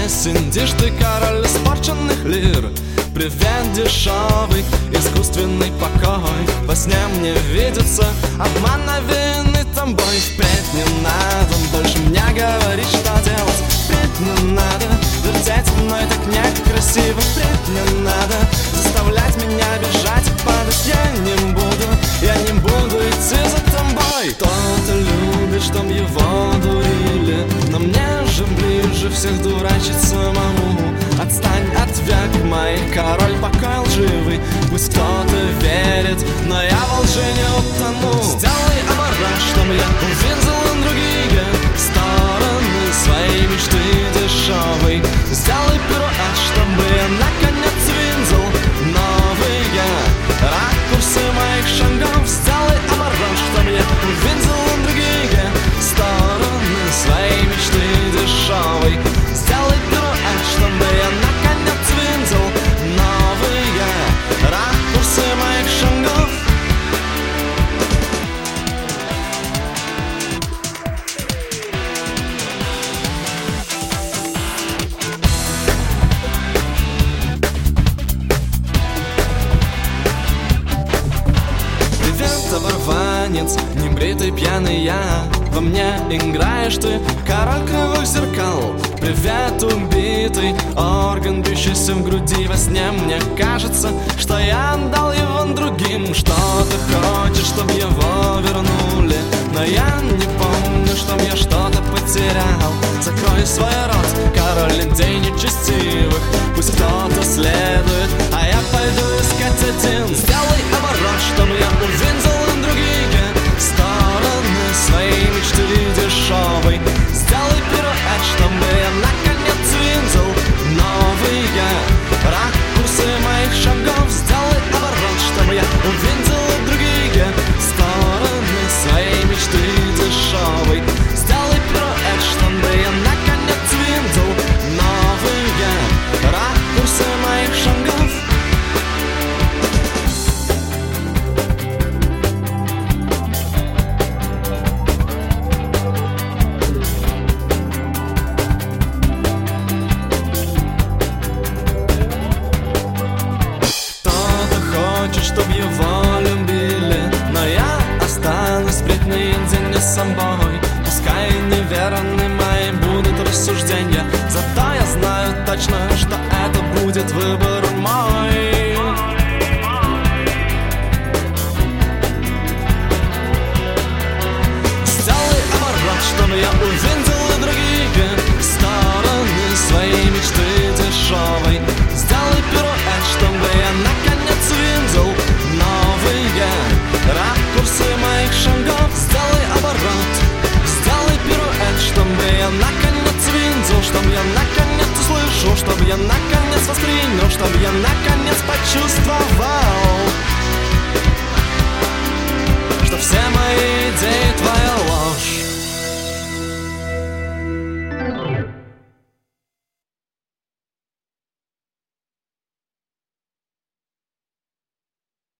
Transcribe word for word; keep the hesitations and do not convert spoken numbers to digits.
песен, дишь ты, король испорченных лир. Привет, дешевый, искусственный покой. Во сне мне видится обман, навеянный тобой. Впредь не надо больше мне говорить, что делать. Впредь не надо вертеть мной так некрасиво. Впредь не надо заставлять меня бежать и падать. Я не буду, я не буду идти за тобой. Кто-то любит, чтоб его дурили, но мне же ближе всех дурачить самому. Отстань от век моих, король, покой лживый. Пусть кто-то верит, но я во лжи не утону. Сделай оборот, чтоб я увидел другие стороны своей мечты дешевой. Сделай пируэт, чтобы я наконец видел новые ракурсы моих шагов. Сделай оборот, чтоб я увидел другие стороны своей мечты дешевой. Сделай пируэт, чтобы я наконец видел новые ракурсы моих шагов. Привет, оборванец, небритый пьяный я. Во мне играешь ты, король кривых зеркал. Привет, убитый орган, бьющийся в груди. Во сне мне кажется, что я отдал его другим. Что ты хочешь, чтоб его вернули, но я не помню, чтоб я что-то потерял. Закрой свой рот, король людей нечестивых. Пусть кто-то следует, а я пойду искать один. Сделай оборот, чтоб я увидел другие стороны своей мечты дешевой. Сделай пируэт, чтобы я наконец видел новые ракурсы моих шагов. Сделай оборот, чтобы я увидел другие стороны своей мечты дешевой. Сделай пируэт, чтобы я наконец видел новые ракурсы моих шагов. Чтоб его любили, но я останусь впредь наедине с собой. Пускай неверны мои будут рассуждения, зато я знаю точно, что это будет выбор мой. Сделай оборот, чтобы я увидел другие стороны своей мечты дешевой. Сделай пируэт, чтобы я наконец видел новые ракурсы моих шагов. Сделай оборот, сделай пируэт, чтобы я наконец видел, чтобы я наконец услышал, чтобы я наконец воспринял, чтобы я наконец почувствовал.